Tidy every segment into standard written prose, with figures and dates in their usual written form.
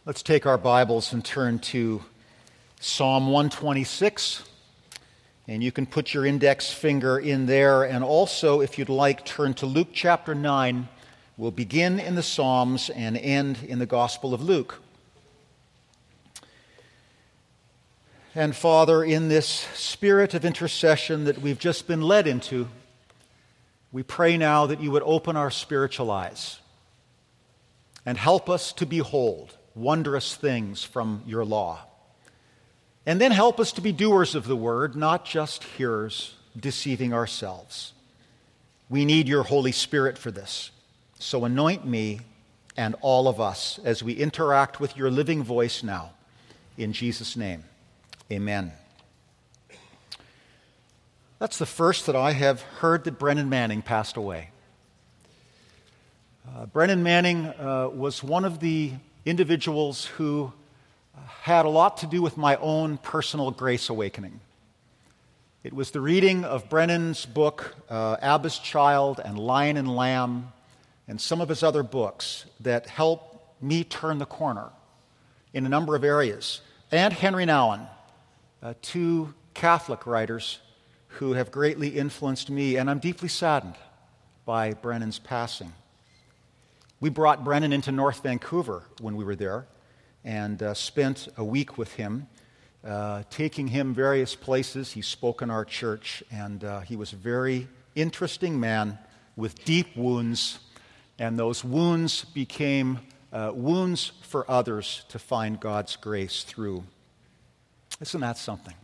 Let's take our Bibles and turn to Psalm 126. And you can put your index finger in there. And also, if you'd like, turn to Luke chapter 9. We'll begin in the Psalms and end in the Gospel of Luke. And Father, in this spirit of intercession that we've just been led into, we pray now that you would open our spiritual eyes and help us to behold wondrous things from your law. And then help us to be doers of the word, not just hearers, deceiving ourselves. We need your Holy Spirit for this. So anoint me and all of us as we interact with your living voice now. In Jesus' name, amen. That's the first that I have heard that Brennan Manning passed away. Brennan Manning was one of the individuals who had a lot to do with my own personal grace awakening. It was the reading of Brennan's book, Abba's Child and Lion and Lamb, and some of his other books that helped me turn the corner in a number of areas. And Henry Nouwen, two Catholic writers who have greatly influenced me, and I'm deeply saddened by Brennan's passing. We brought Brennan into North Vancouver when we were there and spent a week with him, taking him various places. He spoke in our church, and he was a very interesting man with deep wounds, and those wounds became wounds for others to find God's grace through. Isn't that something?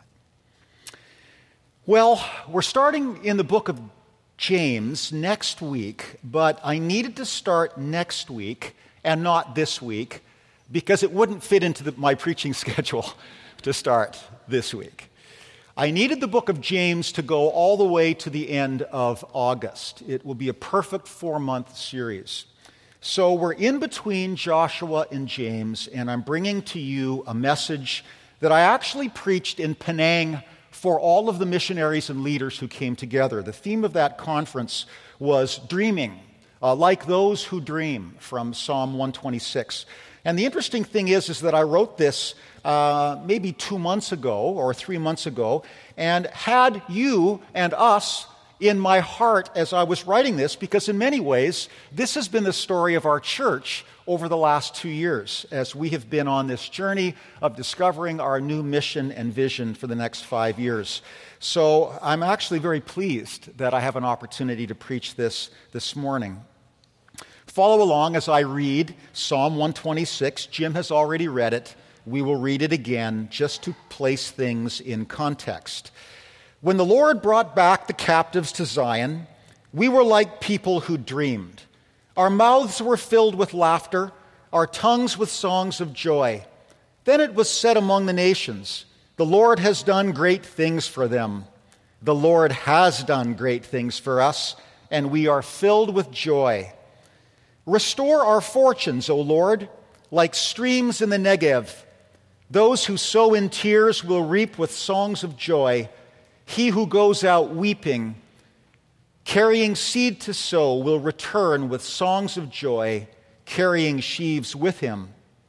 Well, we're starting in the book of James next week, but I needed to start next week and not this week because it wouldn't fit into my preaching schedule to start this week. I needed the book of James to go all the way to the end of August. It will be a perfect 4-month series. So we're in between Joshua and James, and I'm bringing to you a message that I actually preached in Penang for all of the missionaries and leaders who came together. The theme of that conference was dreaming, like those who dream, from Psalm 126. And the interesting thing is that I wrote this maybe 2 months ago or 3 months ago, and had you and us in my heart as I was writing this, because in many ways, this has been the story of our church over the last 2 years, as we have been on this journey of discovering our new mission and vision for the next 5 years. So I'm actually very pleased that I have an opportunity to preach this morning. Follow along as I read Psalm 126. Jim has already read it. We will read it again just to place things in context. When the Lord brought back the captives to Zion, we were like people who dreamed. Our mouths were filled with laughter, our tongues with songs of joy. Then it was said among the nations, the Lord has done great things for them. The Lord has done great things for us, and we are filled with joy. Restore our fortunes, O Lord, like streams in the Negev. Those who sow in tears will reap with songs of joy. He who goes out weeping, carrying seed to sow, will return with songs of joy, carrying sheaves with him.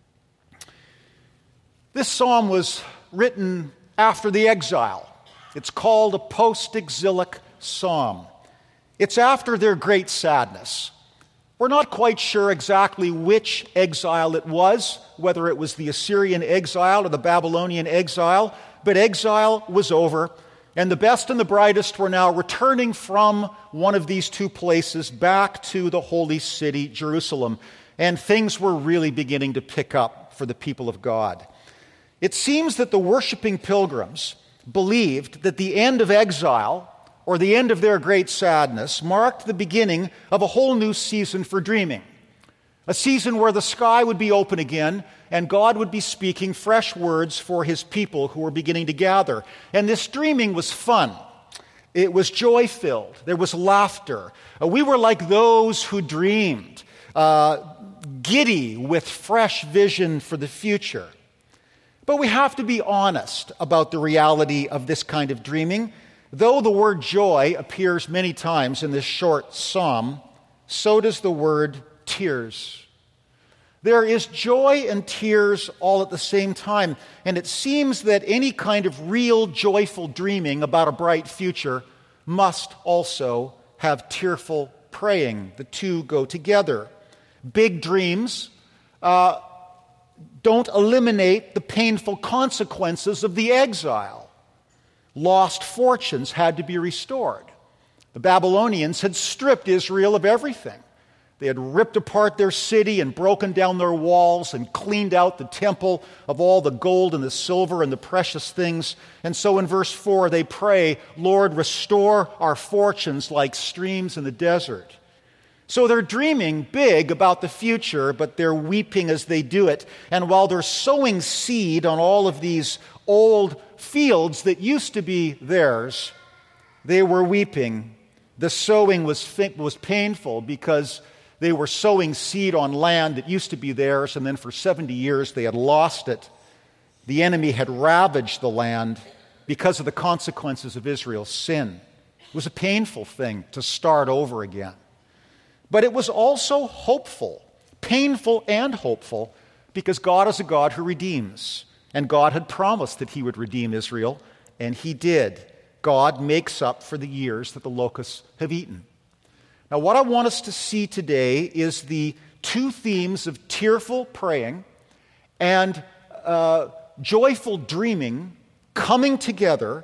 This psalm was written after the exile. It's called a post-exilic psalm. It's after their great sadness. We're not quite sure exactly which exile it was, whether it was the Assyrian exile or the Babylonian exile, but exile was over. And the best and the brightest were now returning from one of these two places back to the holy city, Jerusalem. And things were really beginning to pick up for the people of God. It seems that the worshiping pilgrims believed that the end of exile, or the end of their great sadness, marked the beginning of a whole new season for dreaming. A season where the sky would be open again and God would be speaking fresh words for his people who were beginning to gather. And this dreaming was fun. It was joy-filled. There was laughter. We were like those who dreamed, giddy with fresh vision for the future. But we have to be honest about the reality of this kind of dreaming. Though the word joy appears many times in this short psalm, so does the word tears. There is joy and tears all at the same time, and it seems that any kind of real joyful dreaming about a bright future must also have tearful praying. The two go together. Big dreams don't eliminate the painful consequences of the exile. Lost fortunes had to be restored. The Babylonians had stripped Israel of everything. They had ripped apart their city and broken down their walls and cleaned out the temple of all the gold and the silver and the precious things. And so in verse 4 they pray, "Lord, restore our fortunes like streams in the desert." So they're dreaming big about the future, but they're weeping as they do it. And while they're sowing seed on all of these old fields that used to be theirs, they were weeping. The sowing was painful because they were sowing seed on land that used to be theirs, and then for 70 years they had lost it. The enemy had ravaged the land because of the consequences of Israel's sin. It was a painful thing to start over again. But it was also hopeful, painful and hopeful, because God is a God who redeems. And God had promised that He would redeem Israel, and He did. God makes up for the years that the locusts have eaten. Now, what I want us to see today is the two themes of tearful praying and joyful dreaming coming together,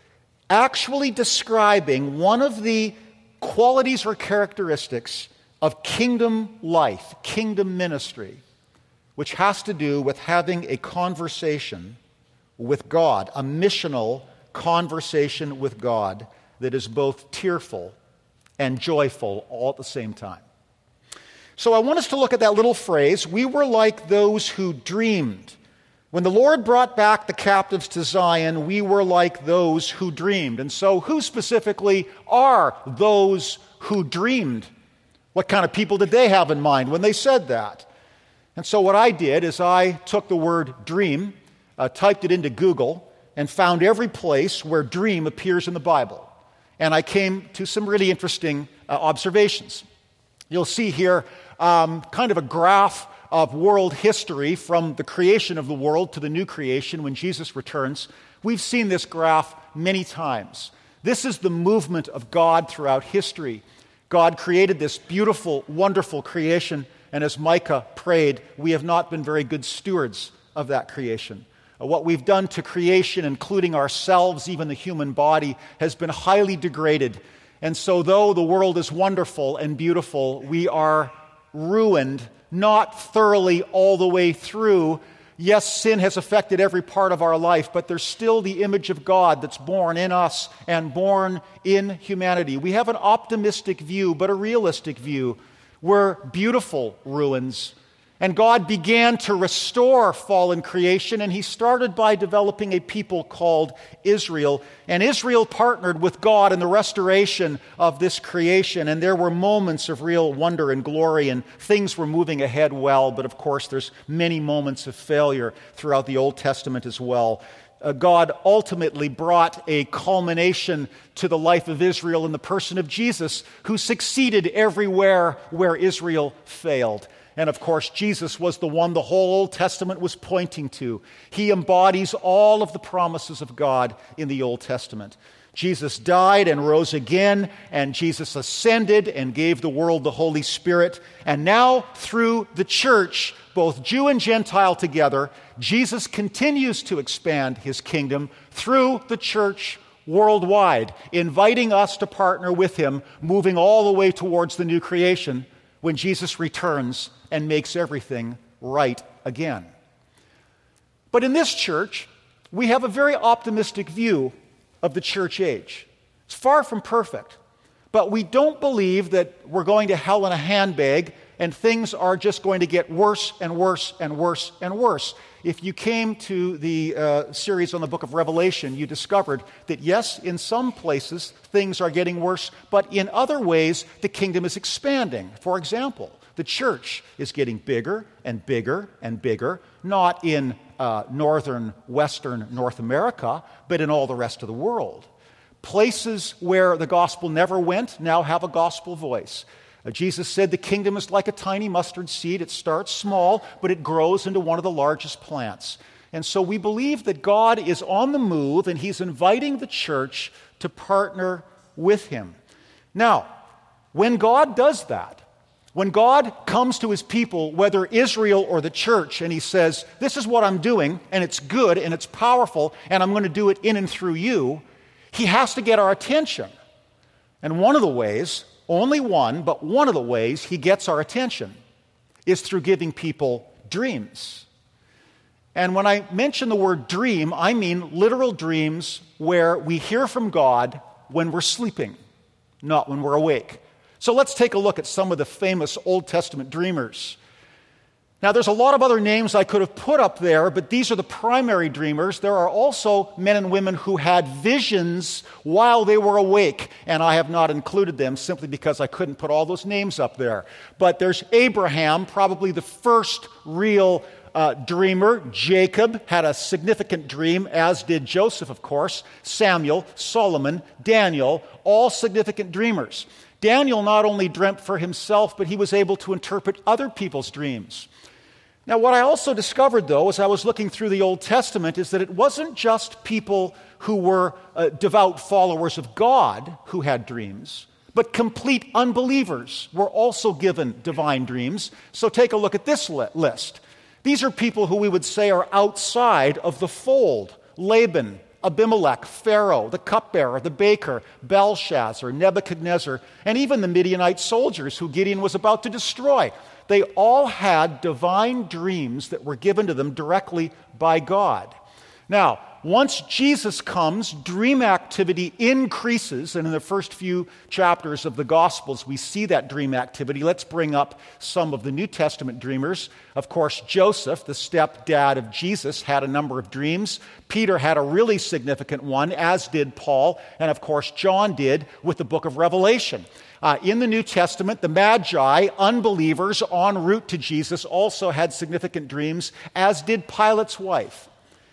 actually describing one of the qualities or characteristics of kingdom life, kingdom ministry, which has to do with having a conversation with God, a missional conversation with God that is both tearful and joyful all at the same time. So I want us to look at that little phrase, "We were like those who dreamed." When the Lord brought back the captives to Zion, we were like those who dreamed. And so who specifically are those who dreamed? What kind of people did they have in mind when they said that? And so what I did is I took the word dream, typed it into Google, and found every place where dream appears in the Bible. And I came to some really interesting observations. You'll see here kind of a graph of world history from the creation of the world to the new creation when Jesus returns. We've seen this graph many times. This is the movement of God throughout history. God created this beautiful, wonderful creation, and as Micah prayed, we have not been very good stewards of that creation. What we've done to creation, including ourselves, even the human body, has been highly degraded. And so though the world is wonderful and beautiful, we are ruined, not thoroughly all the way through. Yes, sin has affected every part of our life, but there's still the image of God that's born in us and born in humanity. We have an optimistic view, but a realistic view. We're beautiful ruins. And God began to restore fallen creation, and He started by developing a people called Israel. And Israel partnered with God in the restoration of this creation, and there were moments of real wonder and glory, and things were moving ahead well, but of course there's many moments of failure throughout the Old Testament as well. God ultimately brought a culmination to the life of Israel in the person of Jesus, who succeeded everywhere where Israel failed. And of course, Jesus was the one the whole Old Testament was pointing to. He embodies all of the promises of God in the Old Testament. Jesus died and rose again, and Jesus ascended and gave the world the Holy Spirit. And now, through the church, both Jew and Gentile together, Jesus continues to expand His kingdom through the church worldwide, inviting us to partner with Him, moving all the way towards the new creation when Jesus returns and makes everything right again. But in this church, we have a very optimistic view of the church age. It's far from perfect, but we don't believe that we're going to hell in a handbag and things are just going to get worse and worse and worse and worse. If you came to the series on the book of Revelation, you discovered that yes, in some places things are getting worse, but in other ways the kingdom is expanding. For example, the church is getting bigger and bigger and bigger, not in northern, western North America, but in all the rest of the world. Places where the gospel never went now have a gospel voice. Jesus said the kingdom is like a tiny mustard seed. It starts small, but it grows into one of the largest plants. And so we believe that God is on the move, and he's inviting the church to partner with him. Now, when God does that, when God comes to his people, whether Israel or the church, and he says, this is what I'm doing, and it's good, and it's powerful, and I'm going to do it in and through you, he has to get our attention. And one of the ways, only one, but one of the ways he gets our attention is through giving people dreams. And when I mention the word dream, I mean literal dreams where we hear from God when we're sleeping, not when we're awake. So let's take a look at some of the famous Old Testament dreamers. Now, there's a lot of other names I could have put up there, but these are the primary dreamers. There are also men and women who had visions while they were awake, and I have not included them simply because I couldn't put all those names up there. But there's Abraham, probably the first real dreamer. Jacob had a significant dream, as did Joseph, of course. Samuel, Solomon, Daniel, all significant dreamers. Daniel not only dreamt for himself, but he was able to interpret other people's dreams. Now, what I also discovered, though, as I was looking through the Old Testament, is that it wasn't just people who were devout followers of God who had dreams, but complete unbelievers were also given divine dreams. So take a look at this list. These are people who we would say are outside of the fold. Laban, Abimelech, Pharaoh, the cupbearer, the baker, Belshazzar, Nebuchadnezzar, and even the Midianite soldiers who Gideon was about to destroy. They all had divine dreams that were given to them directly by God. Now, once Jesus comes, dream activity increases, and in the first few chapters of the Gospels, we see that dream activity. Let's bring up some of the New Testament dreamers. Of course, Joseph, the stepdad of Jesus, had a number of dreams. Peter had a really significant one, as did Paul, and of course, John did with the book of Revelation. In the New Testament, the Magi, unbelievers en route to Jesus, also had significant dreams, as did Pilate's wife.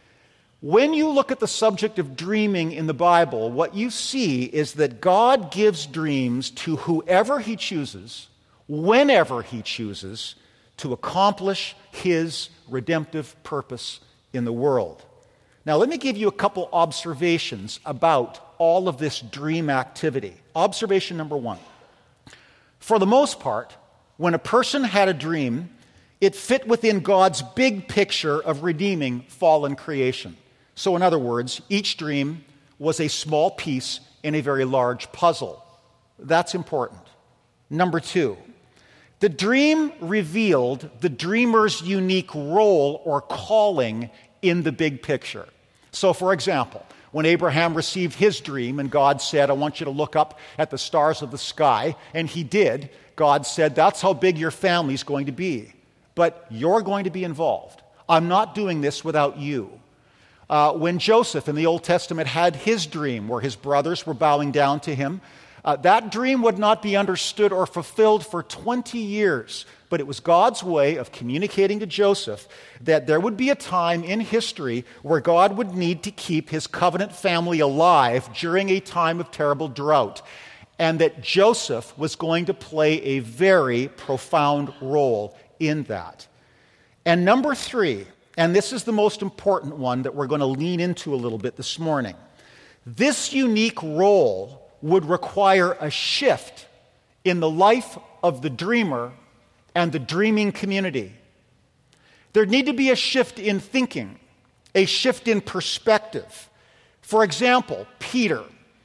When you look at the subject of dreaming in the Bible, what you see is that God gives dreams to whoever he chooses, whenever he chooses, to accomplish his redemptive purpose in the world. Now, let me give you a couple observations about all of this dream activity. Observation number one. For the most part, when a person had a dream, it fit within God's big picture of redeeming fallen creation. So in other words, each dream was a small piece in a very large puzzle. That's important. Number two, the dream revealed the dreamer's unique role or calling in the big picture. So for example, when Abraham received his dream and God said, I want you to look up at the stars of the sky, and he did, God said, that's how big your family's going to be. But you're going to be involved. I'm not doing this without you. When Joseph in the Old Testament had his dream where his brothers were bowing down to him, that dream would not be understood or fulfilled for 20 years. But it was God's way of communicating to Joseph that there would be a time in history where God would need to keep his covenant family alive during a time of terrible drought, and that Joseph was going to play a very profound role in that. And number three, and this is the most important one that we're going to lean into a little bit this morning. This unique role would require a shift in the life of the dreamer and the dreaming community. There'd need to be a shift in thinking, a shift in perspective. For example, Peter.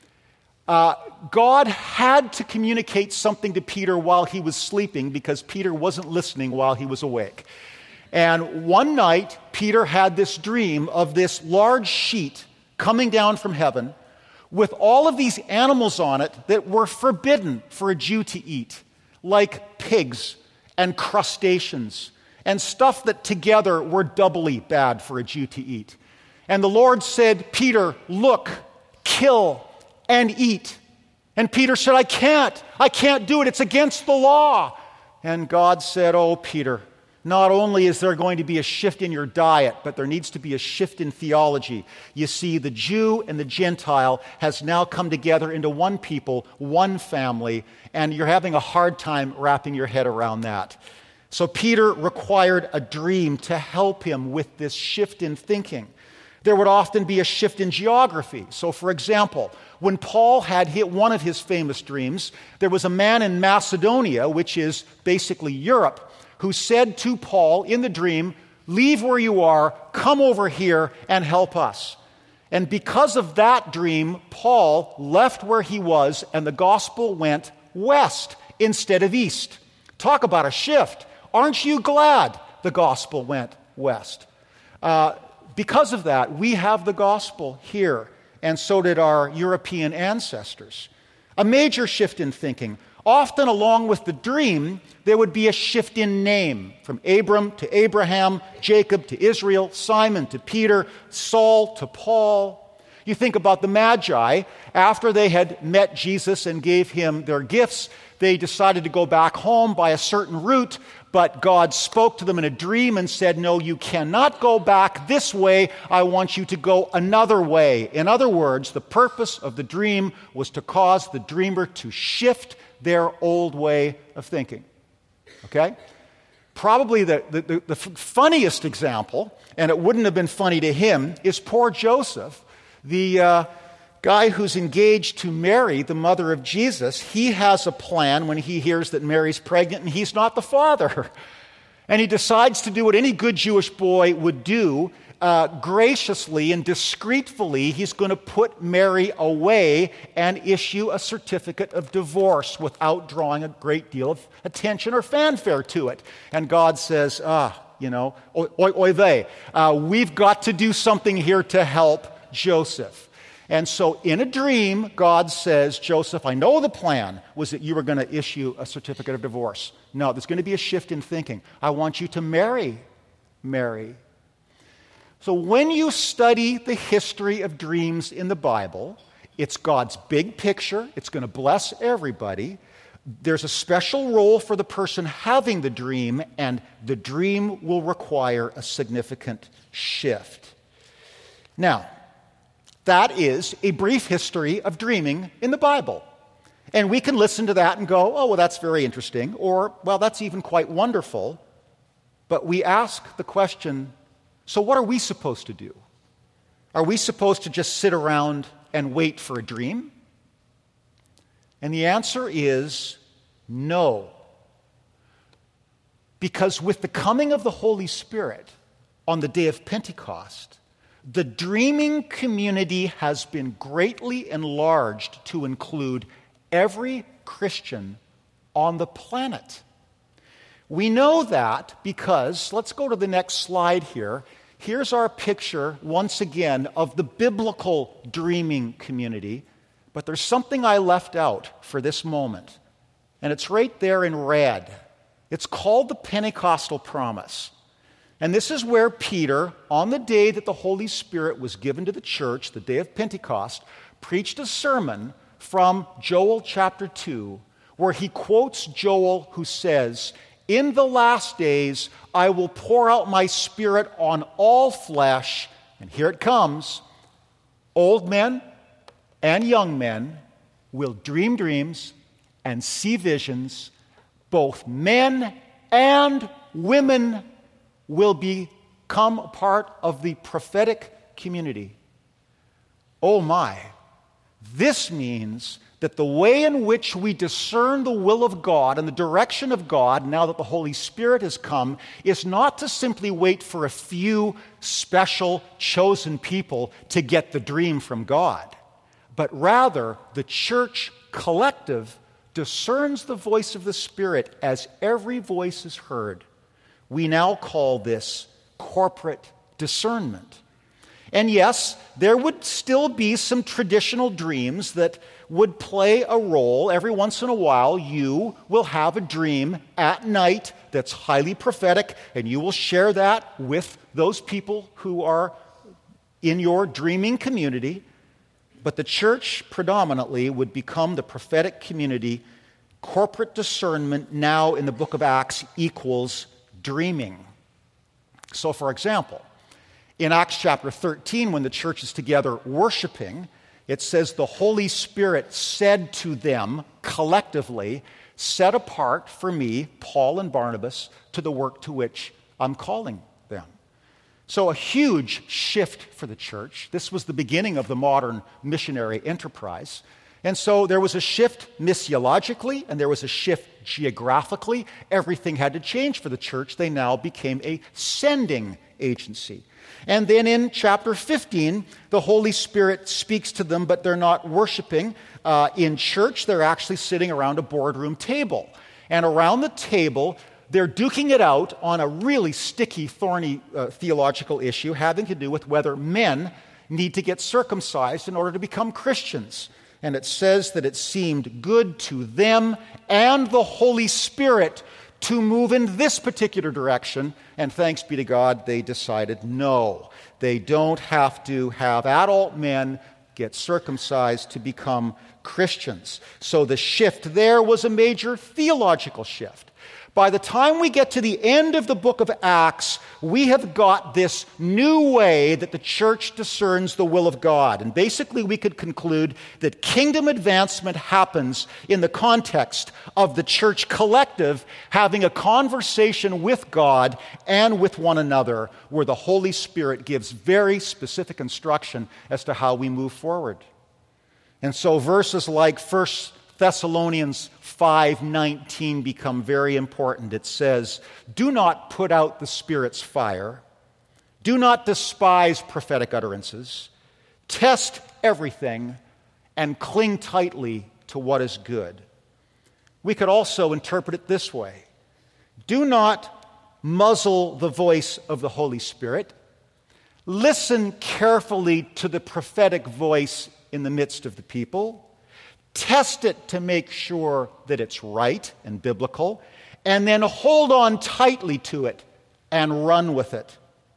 God had to communicate something to Peter while he was sleeping because Peter wasn't listening while he was awake. And one night, Peter had this dream of this large sheet coming down from heaven with all of these animals on it that were forbidden for a Jew to eat, like pigs and crustaceans and stuff that together were doubly bad for a Jew to eat. And the Lord said, Peter, look, kill, and eat. And Peter said, I can't do it. It's against the law. And God said, oh, Peter, Not only is there going to be a shift in your diet, but there needs to be a shift in theology. You see, the Jew and the Gentile has now come together into one people, one family, and you're having a hard time wrapping your head around that. So Peter required a dream to help him with this shift in thinking. There would often be a shift in geography. So, for example, when Paul had hit one of his famous dreams, there was a man in Macedonia, which is basically Europe, who said to Paul in the dream, "Leave where you are, come over here and help us." And because of that dream, Paul left where he was and the gospel went west instead of east. Talk about a shift. Aren't you glad the gospel went west? Because of that, we have the gospel here, and so did our European ancestors. A major shift in thinking. Often along with the dream, there would be a shift in name, from Abram to Abraham, Jacob to Israel, Simon to Peter, Saul to Paul. You think about the Magi. After they had met Jesus and gave him their gifts, they decided to go back home by a certain route, but God spoke to them in a dream and said, "No, you cannot go back this way. I want you to go another way." In other words, the purpose of the dream was to cause the dreamer to shift their old way of thinking. Okay? Probably the funniest example, and it wouldn't have been funny to him, is poor Joseph, the guy who's engaged to Mary, the mother of Jesus. He has a plan when he hears that Mary's pregnant and he's not the father. And he decides to do what any good Jewish boy would do. Graciously and discreetly, he's going to put Mary away and issue a certificate of divorce without drawing a great deal of attention or fanfare to it. And God says, oy vey, we've got to do something here to help Joseph. And so in a dream, God says, "Joseph, I know the plan was that you were going to issue a certificate of divorce. No, there's going to be a shift in thinking. I want you to marry Mary." So when you study the history of dreams in the Bible, it's God's big picture. It's going to bless everybody. There's a special role for the person having the dream, and the dream will require a significant shift. Now, that is a brief history of dreaming in the Bible. And we can listen to that and go, "Oh, well, that's very interesting," or, "Well, that's even quite wonderful." But we ask the question, so what are we supposed to do? Are we supposed to just sit around and wait for a dream? And the answer is no. Because with the coming of the Holy Spirit on the day of Pentecost, the dreaming community has been greatly enlarged to include every Christian on the planet. We know that because, let's go to the next slide here. Here's our picture, once again, of the biblical dreaming community. But there's something I left out for this moment. And it's right there in red. It's called the Pentecostal promise. And this is where Peter, on the day that the Holy Spirit was given to the church, the day of Pentecost, preached a sermon from Joel chapter 2, where he quotes Joel, who says, "In the last days I will pour out my Spirit on all flesh," and here it comes, "old men and young men will dream dreams and see visions. Both men and women will become a part of the prophetic community." Oh my. This means that the way in which we discern the will of God and the direction of God, now that the Holy Spirit has come, is not to simply wait for a few special chosen people to get the dream from God, but rather the church collective discerns the voice of the Spirit as every voice is heard. We now call this corporate discernment. And yes, there would still be some traditional dreams that would play a role. Every once in a while, you will have a dream at night that's highly prophetic, and you will share that with those people who are in your dreaming community. But the church predominantly would become the prophetic community. Corporate discernment now in the book of Acts equals dreaming. So, for example, in Acts chapter 13, when the church is together worshiping, it says the Holy Spirit said to them collectively, "Set apart for me, Paul and Barnabas, to the work to which I'm calling them." So a huge shift for the church. This was the beginning of the modern missionary enterprise. And so there was a shift missiologically, and there was a shift geographically. Everything had to change for the church. They now became a sending agency. And then in chapter 15, the Holy Spirit speaks to them, but they're not worshiping in church. They're actually sitting around a boardroom table. And around the table, they're duking it out on a really sticky, thorny theological issue having to do with whether men need to get circumcised in order to become Christians. And it says that it seemed good to them and the Holy Spirit to move in this particular direction, and thanks be to God, they decided no. They don't have to have adult men get circumcised to become Christians. So the shift there was a major theological shift. By the time we get to the end of the book of Acts, we have got this new way that the church discerns the will of God. And basically we could conclude that kingdom advancement happens in the context of the church collective having a conversation with God and with one another, where the Holy Spirit gives very specific instruction as to how we move forward. And so verses like 1 Thessalonians 5:19 become very important. It says, "Do not put out the Spirit's fire. Do not despise prophetic utterances. Test everything and cling tightly to what is good." We could also interpret it this way: do not muzzle the voice of the Holy Spirit. Listen carefully to the prophetic voice in the midst of the people. Test it to make sure that it's right and biblical, and then hold on tightly to it and run with it.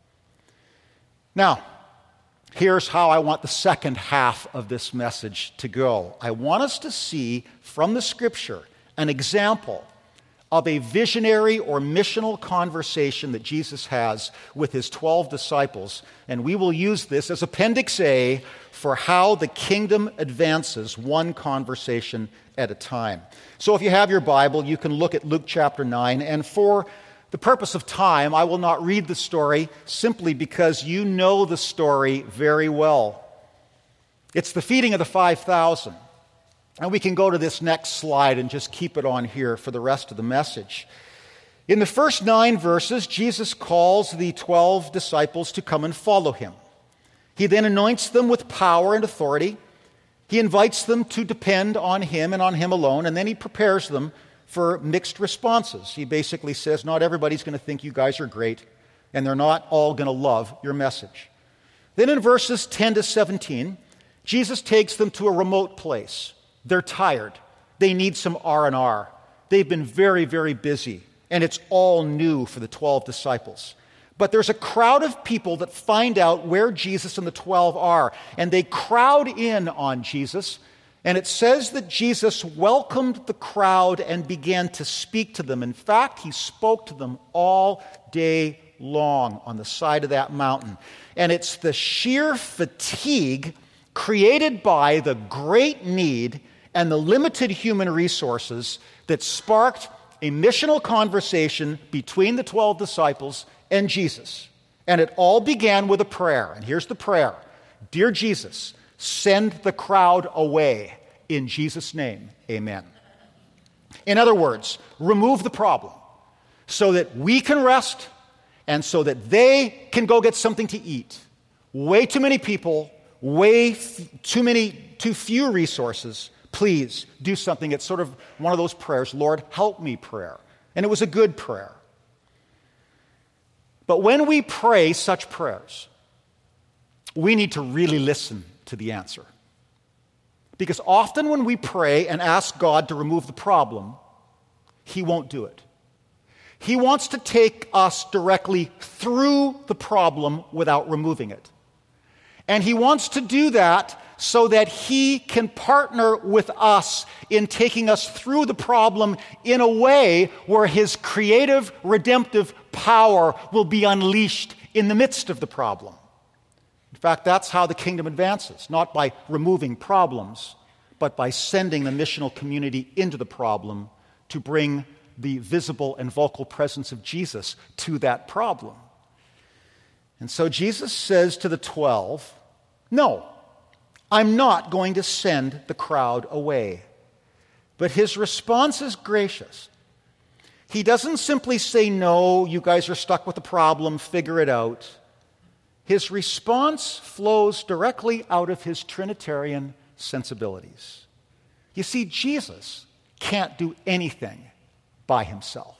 Now, here's how I want the second half of this message to go. I want us to see from the Scripture an example of a visionary or missional conversation that Jesus has with his 12 disciples, and we will use this as Appendix A for how the kingdom advances one conversation at a time. So if you have your Bible, you can look at Luke chapter 9, and for the purpose of time, I will not read the story simply because you know the story very well. It's the feeding of the 5,000. And we can go to this next slide and just keep it on here for the rest of the message. In the first 9 verses, Jesus calls the 12 disciples to come and follow him. He then anoints them with power and authority. He invites them to depend on him and on him alone, and then he prepares them for mixed responses. He basically says, not everybody's going to think you guys are great, and they're not all going to love your message. Then in verses 10 to 17, Jesus takes them to a remote place. They're tired. They need some R&R. They've been very, very busy, and it's all new for the 12 disciples. But there's a crowd of people that find out where Jesus and the 12 are, and they crowd in on Jesus. And it says that Jesus welcomed the crowd and began to speak to them. In fact, he spoke to them all day long on the side of that mountain. And it's the sheer fatigue created by the great need and the limited human resources that sparked a missional conversation between the 12 disciples and Jesus. And it all began with a prayer. And here's the prayer: "Dear Jesus, send the crowd away. In Jesus' name, amen." In other words, remove the problem so that we can rest and so that they can go get something to eat. Way too many people, too few resources. Please do something. It's sort of one of those prayers, Lord, help me prayer. And it was a good prayer. But when we pray such prayers, we need to really listen to the answer. Because often when we pray and ask God to remove the problem, he won't do it. He wants to take us directly through the problem without removing it. And he wants to do that so that he can partner with us in taking us through the problem in a way where his creative, redemptive power will be unleashed in the midst of the problem. In fact, that's how the kingdom advances, not by removing problems, but by sending the missional community into the problem to bring the visible and vocal presence of Jesus to that problem. And so Jesus says to the 12, no, I'm not going to send the crowd away. But his response is gracious. He doesn't simply say, no, you guys are stuck with the problem, figure it out. His response flows directly out of his Trinitarian sensibilities. You see, Jesus can't do anything by himself.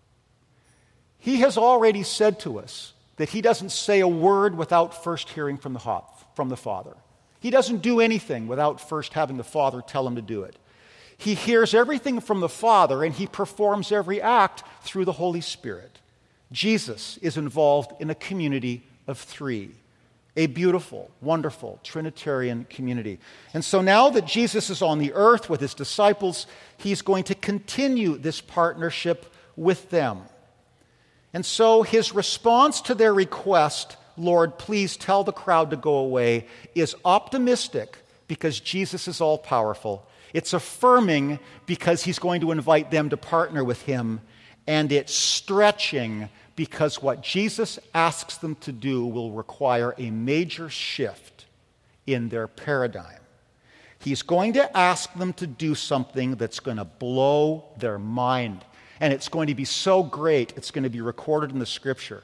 He has already said to us that he doesn't say a word without first hearing from the Father. He doesn't do anything without first having the Father tell him to do it. He hears everything from the Father, and he performs every act through the Holy Spirit. Jesus is involved in a community of three, a beautiful, wonderful Trinitarian community. And so now that Jesus is on the earth with his disciples, he's going to continue this partnership with them. And so his response to their request, Lord, please tell the crowd to go away, is optimistic because Jesus is all-powerful. It's affirming because he's going to invite them to partner with him. And it's stretching because what Jesus asks them to do will require a major shift in their paradigm. He's going to ask them to do something that's going to blow their mind. And it's going to be so great, it's going to be recorded in the Scripture.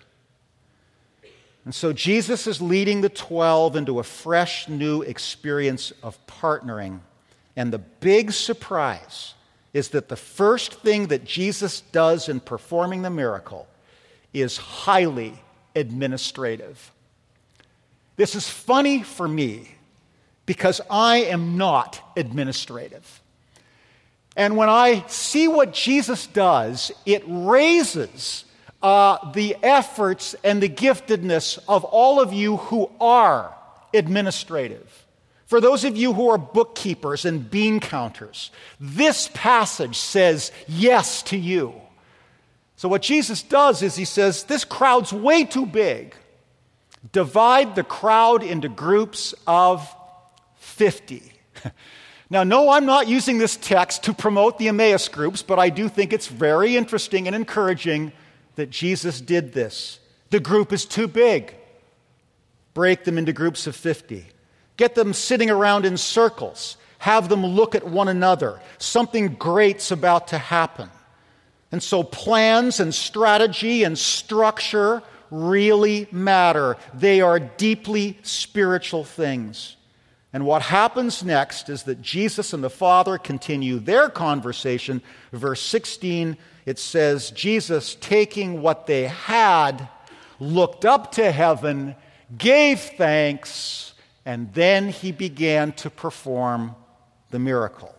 And so Jesus is leading the 12 into a fresh, new experience of partnering. And the big surprise is that the first thing that Jesus does in performing the miracle is highly administrative. This is funny for me because I am not administrative. And when I see what Jesus does, it raises the efforts and the giftedness of all of you who are administrative. For those of you who are bookkeepers and bean counters, this passage says yes to you. So what Jesus does is he says, this crowd's way too big. Divide the crowd into groups of 50. Now, no, I'm not using this text to promote the Emmaus groups, but I do think it's very interesting and encouraging that Jesus did this. The group is too big. Break them into groups of 50. Get them sitting around in circles. Have them look at one another. Something great's about to happen. And so plans and strategy and structure really matter. They are deeply spiritual things. And what happens next is that Jesus and the Father continue their conversation. Verse 16, it says, Jesus, taking what they had, looked up to heaven, gave thanks, and then he began to perform the miracle.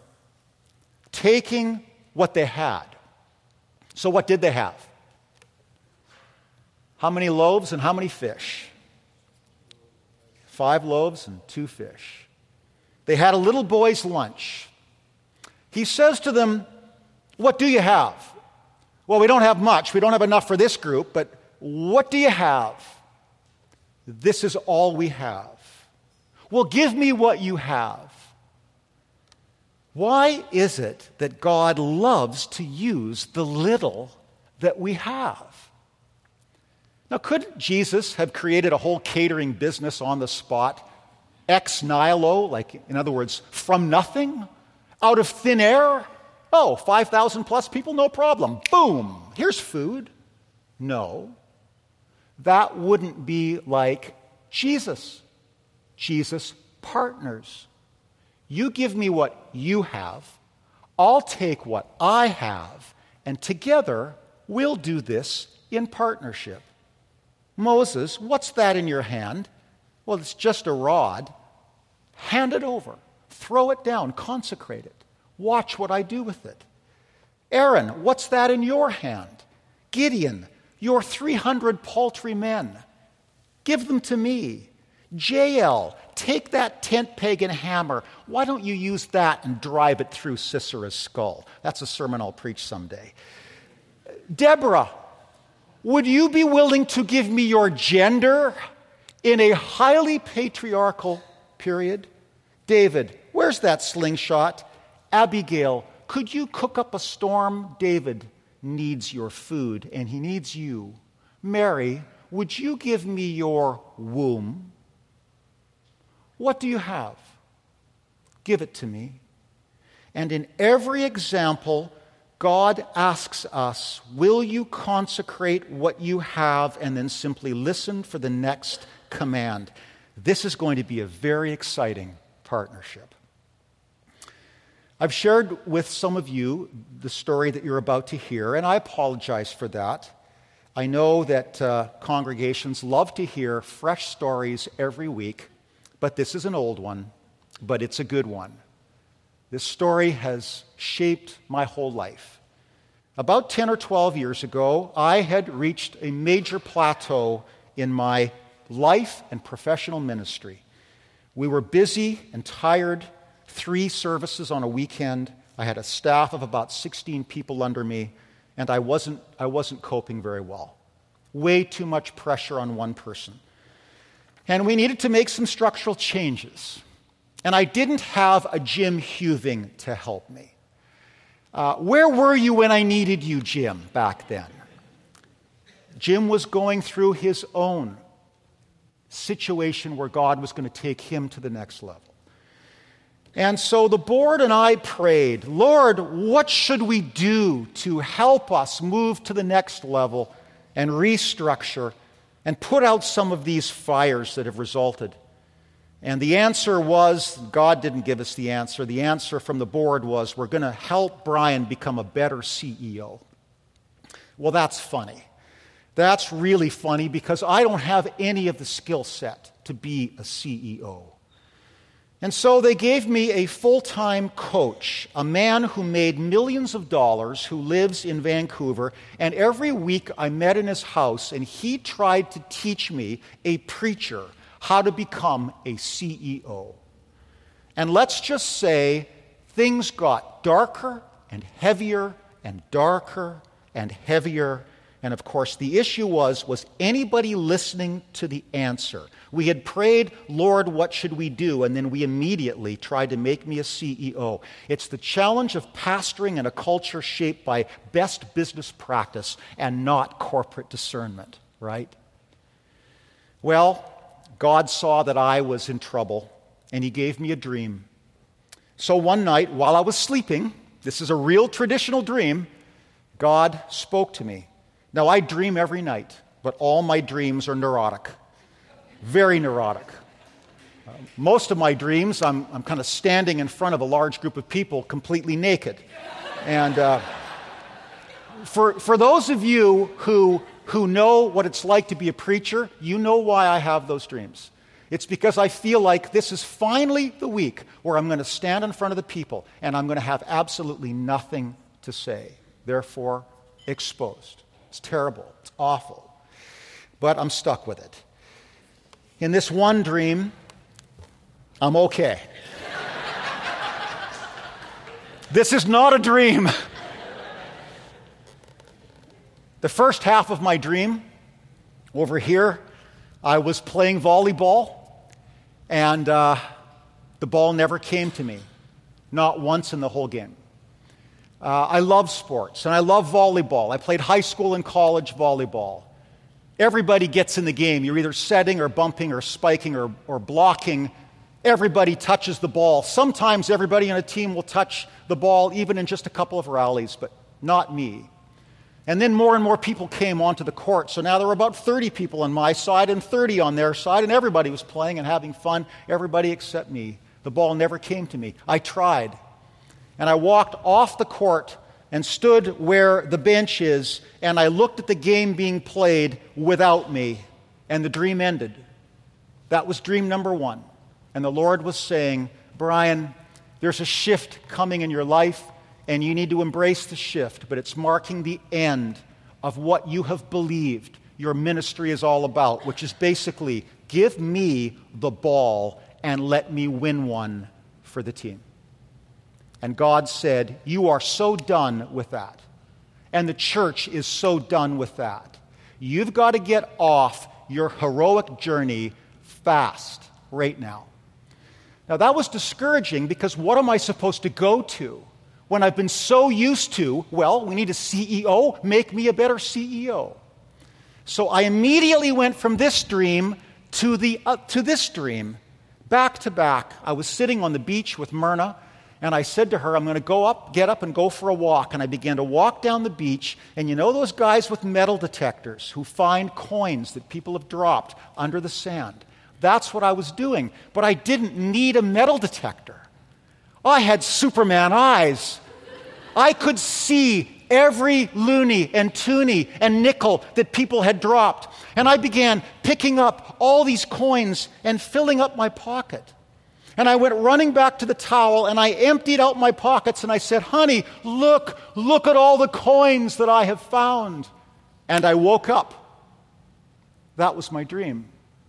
Taking what they had. So what did they have? How many loaves and how many fish? 5 loaves and 2 fish. They had a little boy's lunch. He says to them, what do you have? Well, we don't have much. We don't have enough for this group, but what do you have? This is all we have. Well, give me what you have. Why is it that God loves to use the little that we have? Now, couldn't Jesus have created a whole catering business on the spot, ex nihilo, like, in other words, from nothing, out of thin air? Oh, 5,000 plus people, no problem. Boom, here's food. No, that wouldn't be like Jesus. Jesus partners. You give me what you have, I'll take what I have, and together we'll do this in partnership. Moses, what's that in your hand? Well, it's just a rod. Hand it over. Throw it down. Consecrate it. Watch what I do with it. Aaron, what's that in your hand? Gideon, your 300 paltry men. Give them to me. Jael, take that tent peg and hammer. Why don't you use that and drive it through Sisera's skull? That's a sermon I'll preach someday. Deborah, would you be willing to give me your gender in a highly patriarchal period? David, where's that slingshot? Abigail, could you cook up a storm? David needs your food, and he needs you. Mary, would you give me your womb? What do you have? Give it to me. And in every example, God asks us, will you consecrate what you have and then simply listen for the next command? This is going to be a very exciting partnership. I've shared with some of you the story that you're about to hear, and I apologize for that. I know that congregations love to hear fresh stories every week, but this is an old one, but it's a good one. This story has shaped my whole life. About 10 or 12 years ago, I had reached a major plateau in my life and professional ministry. We were busy and tired, 3 services on a weekend. I had a staff of about 16 people under me, and I wasn't coping very well. Way too much pressure on one person. And we needed to make some structural changes. And I didn't have a Jim Huving to help me. Where were you when I needed you, Jim, back then? Jim was going through his own situation where God was going to take him to the next level. And so the board and I prayed, Lord, what should we do to help us move to the next level and restructure and put out some of these fires that have resulted? And the answer was, God didn't give us the answer. The answer from the board was, we're going to help Brian become a better CEO. Well, that's funny. That's really funny because I don't have any of the skill set to be a CEO. And so they gave me a full-time coach, a man who made millions of dollars, who lives in Vancouver, and every week I met in his house, and he tried to teach me, a preacher, how to become a CEO. And let's just say things got darker and heavier and darker and heavier. And of course, the issue was anybody listening to the answer? We had prayed, Lord, what should we do? And then we immediately tried to make me a CEO. It's the challenge of pastoring in a culture shaped by best business practice and not corporate discernment, right? Well, God saw that I was in trouble, and he gave me a dream. So one night, while I was sleeping, this is a real traditional dream, God spoke to me. Now, I dream every night, but all my dreams are neurotic, very neurotic. Most of my dreams, I'm kind of standing in front of a large group of people completely naked. And for those of you who know what it's like to be a preacher, you know why I have those dreams. It's because I feel like this is finally the week where I'm going to stand in front of the people and I'm going to have absolutely nothing to say. Therefore, exposed. It's terrible. It's awful. But I'm stuck with it. In this one dream, I'm okay. This is not a dream. The first half of my dream, over here, I was playing volleyball, and the ball never came to me, not once in the whole game. I love sports, and I love volleyball. I played high school and college volleyball. Everybody gets in the game. You're either setting or bumping or spiking or blocking. Everybody touches the ball. Sometimes everybody on a team will touch the ball even in just a couple of rallies, but not me. And then more and more people came onto the court. So now there were about 30 people on my side and 30 on their side, and everybody was playing and having fun, everybody except me. The ball never came to me. I tried. And I walked off the court and stood where the bench is, and I looked at the game being played without me, and the dream ended. That was dream number 1. And the Lord was saying, Brian, there's a shift coming in your life, and you need to embrace the shift, but it's marking the end of what you have believed your ministry is all about, which is basically, give me the ball and let me win one for the team. And God said, you are so done with that. And the church is so done with that. You've got to get off your heroic journey fast, right now. Now, that was discouraging because what am I supposed to go to when I've been so used to, well, we need a CEO, make me a better CEO. So I immediately went from this dream to this dream, back to back. I was sitting on the beach with Myrna, and I said to her, I'm going to get up and go for a walk. And I began to walk down the beach, and you know those guys with metal detectors who find coins that people have dropped under the sand? That's what I was doing. But I didn't need a metal detector. I had Superman eyes. I could see every loony and toonie and nickel that people had dropped. And I began picking up all these coins and filling up my pocket. And I went running back to the towel and I emptied out my pockets and I said, honey, look at all the coins that I have found. And I woke up. That was my dream.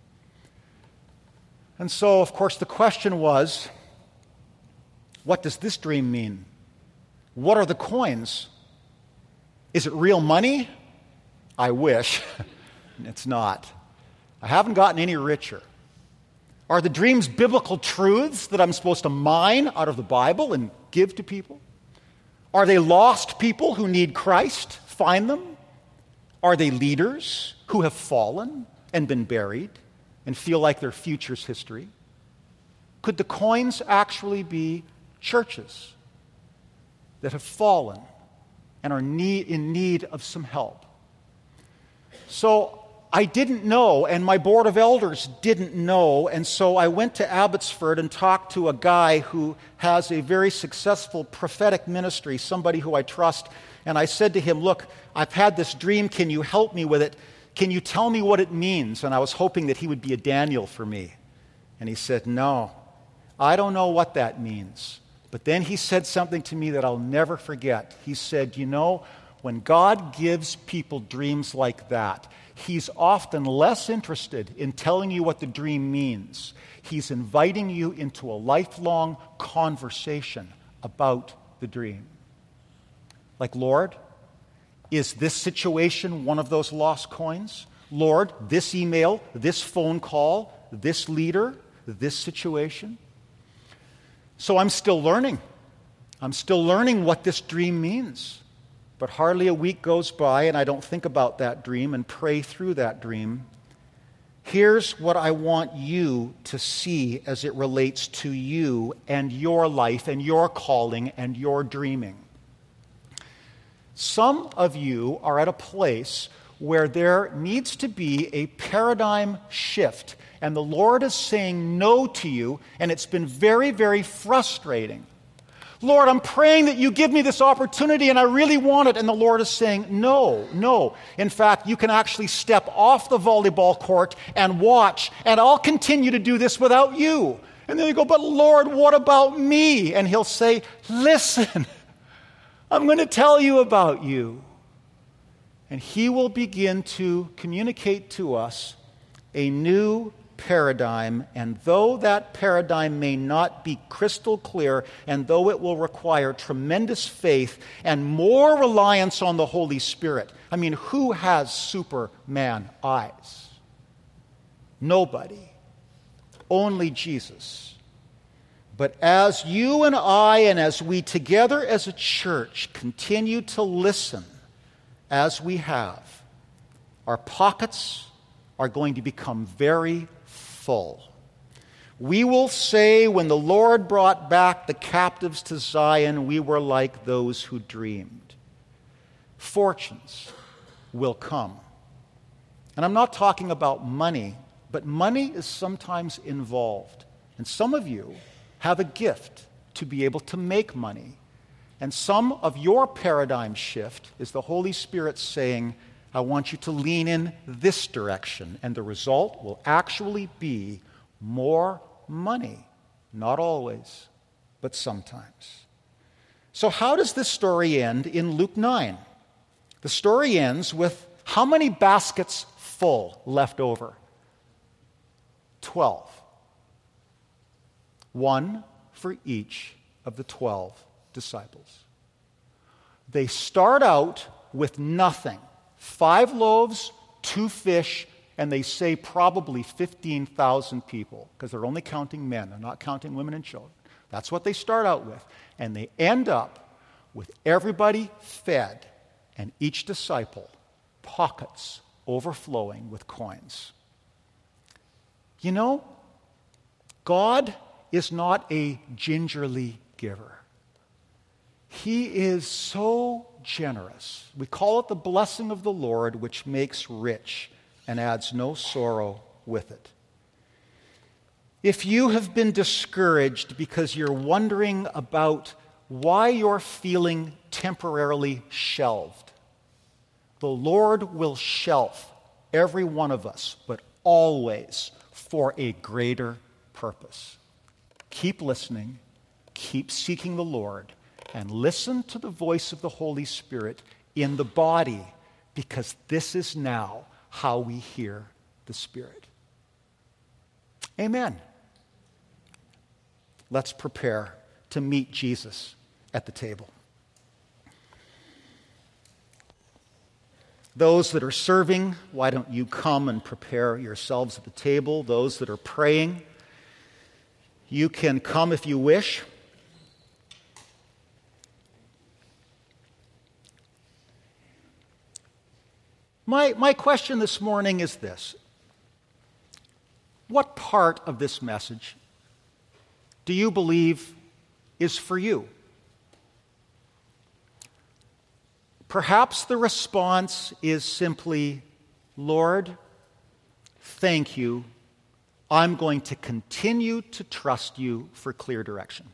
And so, of course, the question was, what does this dream mean? What are the coins? Is it real money? I wish. It's not. I haven't gotten any richer. Are the dreams biblical truths that I'm supposed to mine out of the Bible and give to people? Are they lost people who need Christ? Find them? Are they leaders who have fallen and been buried and feel like their future's history? Could the coins actually be churches that have fallen and are in need of some help? So I didn't know, and my board of elders didn't know, and so I went to Abbotsford and talked to a guy who has a very successful prophetic ministry, somebody who I trust, and I said to him, look, I've had this dream, can you help me with it? Can you tell me what it means? And I was hoping that he would be a Daniel for me. And he said, no, I don't know what that means. But then he said something to me that I'll never forget. He said, you know, when God gives people dreams like that, He's often less interested in telling you what the dream means. He's inviting you into a lifelong conversation about the dream. Like, Lord, is this situation one of those lost coins? Lord, this email, this phone call, this leader, this situation? So I'm still learning. I'm still learning what this dream means. But hardly a week goes by and I don't think about that dream and pray through that dream. Here's what I want you to see as it relates to you and your life and your calling and your dreaming. Some of you are at a place where there needs to be a paradigm shift, and the Lord is saying no to you, and it's been very, very frustrating. Lord, I'm praying that you give me this opportunity, and I really want it, and the Lord is saying no, no. In fact, you can actually step off the volleyball court and watch, and I'll continue to do this without you. And then you go, but Lord, what about me? And He'll say, listen, I'm going to tell you about you. And He will begin to communicate to us a new paradigm, and though that paradigm may not be crystal clear, and though it will require tremendous faith and more reliance on the Holy Spirit. I mean, who has Superman eyes? Nobody. Only Jesus. But as you and I, and as we together as a church continue to listen as we have, our pockets are going to become very full. We will say, when the Lord brought back the captives to Zion, we were like those who dreamed. Fortunes will come. And I'm not talking about money, but money is sometimes involved. And some of you have a gift to be able to make money. And some of your paradigm shift is the Holy Spirit saying, I want you to lean in this direction, and the result will actually be more money. Not always, but sometimes. So how does this story end in Luke 9? The story ends with how many baskets full left over? 12. One for each of the 12 disciples. They start out with nothing. 5 loaves, 2 fish, and they say probably 15,000 people, because they're only counting men. They're not counting women and children. That's what they start out with. And they end up with everybody fed and each disciple pockets overflowing with coins. You know, God is not a gingerly giver. He is so generous. We call it the blessing of the Lord, which makes rich and adds no sorrow with it. If you have been discouraged because you're wondering about why you're feeling temporarily shelved, the Lord will shelf every one of us, but always for a greater purpose. Keep listening, keep seeking the Lord, and listen to the voice of the Holy Spirit in the body, because this is now how we hear the Spirit. Amen. Let's prepare to meet Jesus at the table. Those that are serving, why don't you come and prepare yourselves at the table? Those that are praying, you can come if you wish. My question this morning is this: what part of this message do you believe is for you? Perhaps the response is simply, Lord, thank you. I'm going to continue to trust you for clear direction.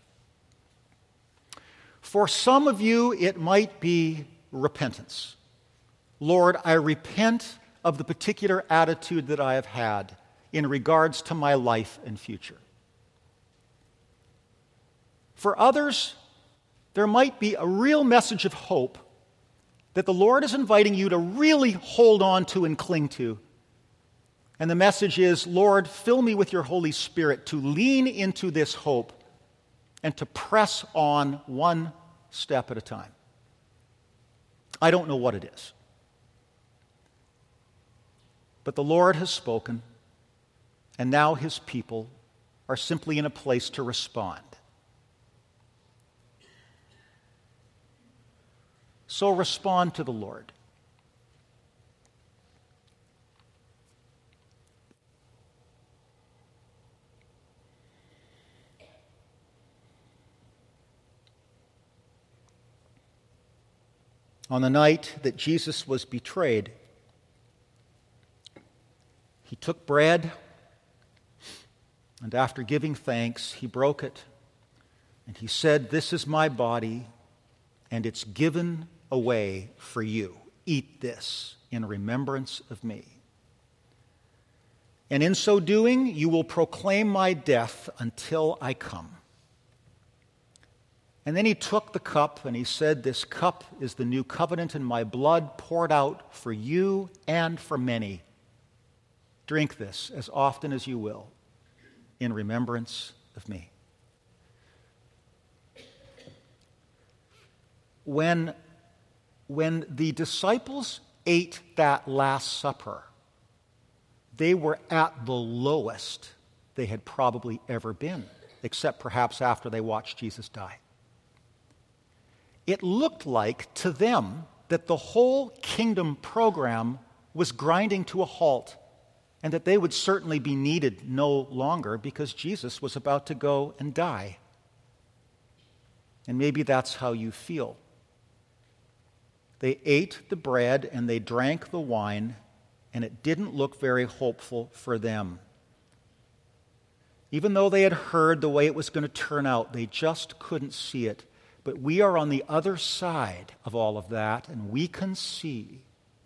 For some of you, it might be repentance. Lord, I repent of the particular attitude that I have had in regards to my life and future. For others, there might be a real message of hope that the Lord is inviting you to really hold on to and cling to. And the message is, Lord, fill me with your Holy Spirit to lean into this hope and to press on one step at a time. I don't know what it is. But the Lord has spoken, and now his people are simply in a place to respond. So respond to the Lord. On the night that Jesus was betrayed, he took bread, and after giving thanks, he broke it, and he said, "This is my body, and it's given away for you. Eat this in remembrance of me. And in so doing, you will proclaim my death until I come." And then he took the cup and he said, "This cup is the new covenant in my blood, poured out for you and for many. Drink this as often as you will in remembrance of me." When the disciples ate that Last Supper, they were at the lowest they had probably ever been, except perhaps after they watched Jesus die. It looked like to them that the whole kingdom program was grinding to a halt, and that they would certainly be needed no longer because Jesus was about to go and die. And maybe that's how you feel. They ate the bread and they drank the wine, and it didn't look very hopeful for them. Even though they had heard the way it was going to turn out, they just couldn't see it. But we are on the other side of all of that, and we can see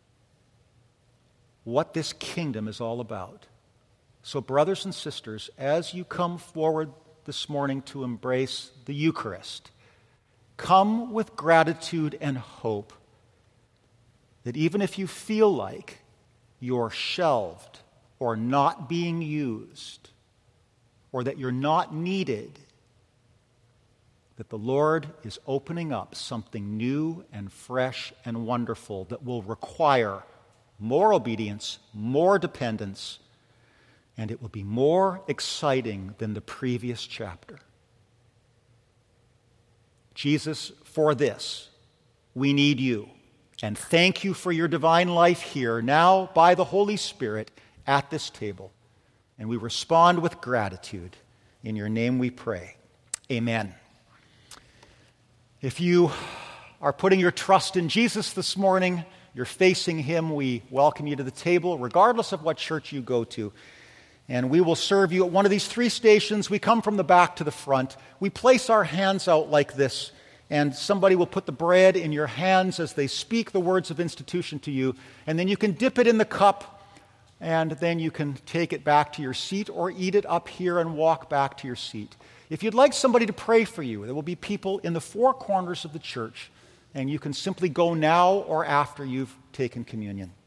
what this kingdom is all about. So, brothers and sisters, as you come forward this morning to embrace the Eucharist, come with gratitude and hope that even if you feel like you're shelved or not being used or that you're not needed, that the Lord is opening up something new and fresh and wonderful that will require more obedience, more dependence, and it will be more exciting than the previous chapter. Jesus, for this, we need you. And thank you for your divine life here, now by the Holy Spirit at this table. And we respond with gratitude. In your name we pray. Amen. If you are putting your trust in Jesus this morning, you're facing him, we welcome you to the table, regardless of what church you go to. And we will serve you at one of these 3 stations. We come from the back to the front. We place our hands out like this, and somebody will put the bread in your hands as they speak the words of institution to you. And then you can dip it in the cup, and then you can take it back to your seat or eat it up here and walk back to your seat. If you'd like somebody to pray for you, there will be people in the 4 corners of the church, and you can simply go now or after you've taken communion.